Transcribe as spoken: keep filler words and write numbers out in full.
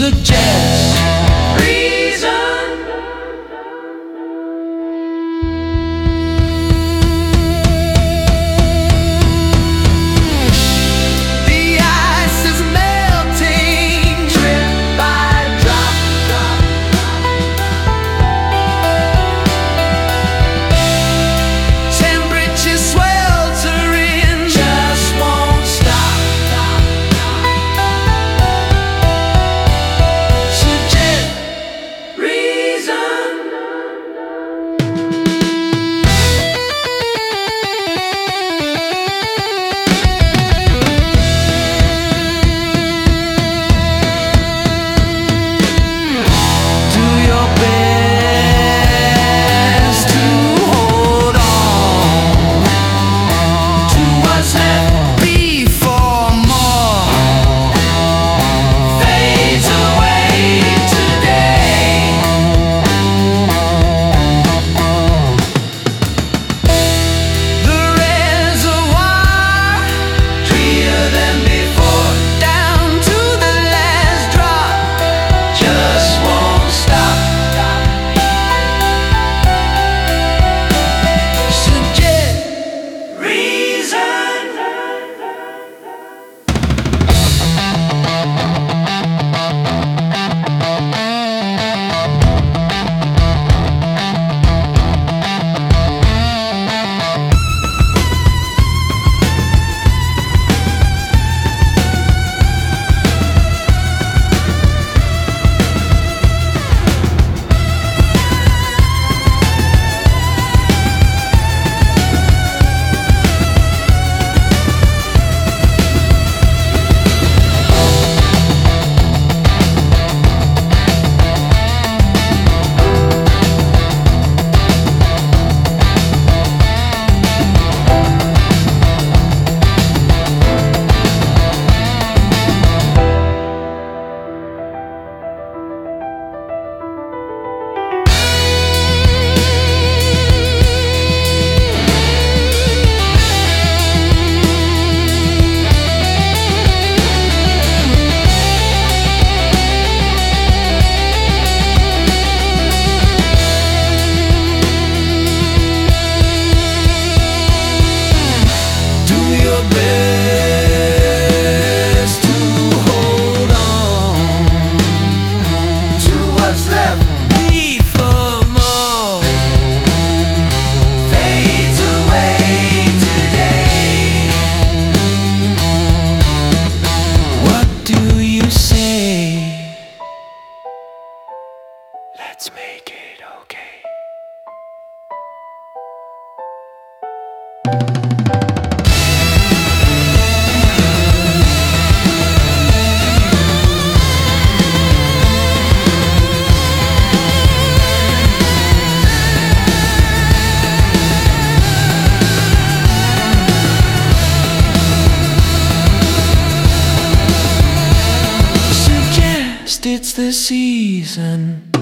suggest reason. The ice is melting, drip by drop, drop, temperature sweltering, just won't stop. Suggest reason. Do your best to hold on to what's left before more fades away today. The reservoir, clearer than before, down to the last drop, just won't stop. Suggest reason. Do your best to hold on to what's left before more fades away today. What do you say? Let's make it okay. Suggest it's the season.